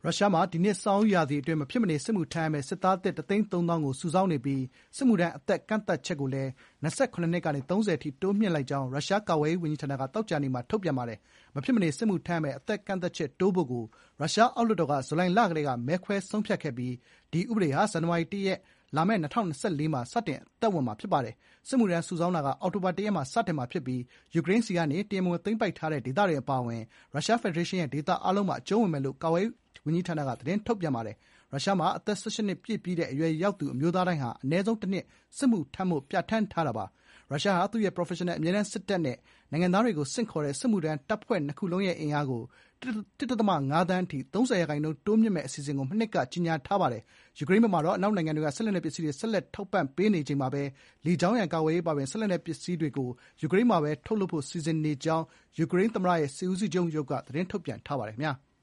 ရုရှားမှာဒီနှစ်ဆောင်းဦးရာသီအတွင်းမဖြစ်မနေစစ်မှုထမ်းရမယ့်စစ်သားသစ် 130,000 ကိုစုဆောင်းနေပြီးစစ်မှုထမ်းအသက်ကန့်သတ်ချက်ကိုလည်း27 နှစ်ကနေ30 အထိတိုးမြှင့်လိုက်ကြောင်းရုရှားကာကွယ်ရေးဝန်ကြီးဌာနကသောကြာနေ့မှာထုတ်ပြန်ပါတယ်။မဖြစ်မနေစစ်မှုထမ်းရမယ့်အသက်ကန့်သတ်ချက်တိုးဖို့ကိုရုရှားအောက်လွှတ်တော်ကဇူလိုင်လကတည်းကမဲခွဲဆုံးဖြတ်ခဲ့ပြီးဒီဥပဒေဟာဇန်နဝါရီ 1 ရက်လာမယ့်2024မှာစတင်အသက်ဝင်မှာဖြစ်ပါတယ်။စစ်မှုထမ်းစုဆောင်းတာကအောက်တိုဘာ 1 ရက်မှာစတင်မှာဖြစ်ပြီးယူကရိန်းဆီကနေတရားမဝင်သိမ်းပိုက်ထားတဲ့ဒေသတွေအပါအဝင်ရုရှားဖက်ဒရေးရှင်းရဲ့ဒေသအားလုံးမှာအကျုံးဝင်မယ်လို့ကာကွယ်ရေးဝန်ကြီးဌာနကသတင်းထုတ်ပြန်ပါတယ်။ရုရှားမှာအသက်18 နှစ်ပြည့်ပြီးတဲ့အရွယ်ရောက်သူအမျိုးသားတိုင်းဟာအနည်းဆုံး1နှစ်စစ်မှုထမ်းဖို့ပြဋ္ဌာန်းထားတာပါ။ရုရှားဟာသူ့ရဲ့ Professional အမြဲတမ်းစစ်တပ်နဲ့နိုင်ငံသားတွေကိုဆင့်ခေါ်တဲ့စစ်မှုထမ်းတပ်ဖွဲ့နှစ်ခုလုံးရဲ့အင်အားကို 1.5 သန်းအထိ30% တိုးမြှင့်မယ့်အစီအစဉ်ကိုမနှစ်ကကြေညာထားပါတယ်။ယူကရိန်းဘက်မှာတော့အနောက်နိုင်ငံတွေကစစ်လက်နက်ပစ္စည်းတွေဆက်လက်ထောက်ပံ့ပေးနေချိန်မှာပဲလေကြောင်းရန်ကာကွယ်ရေးပါဝင်စစ်လက်နက်ပစ္စည်းတွေကိုယူကရိန်းမှာပဲထုတ်လုပ်ဖို့စီစဉ်နေကြောင်းယူကရိန်းသမ္မတရဲ့စစ်ဦးစီးချုပ်ရုံးကသတင်းထုတ်ပြန်ထားပါတယ်ခင်ဗျာ။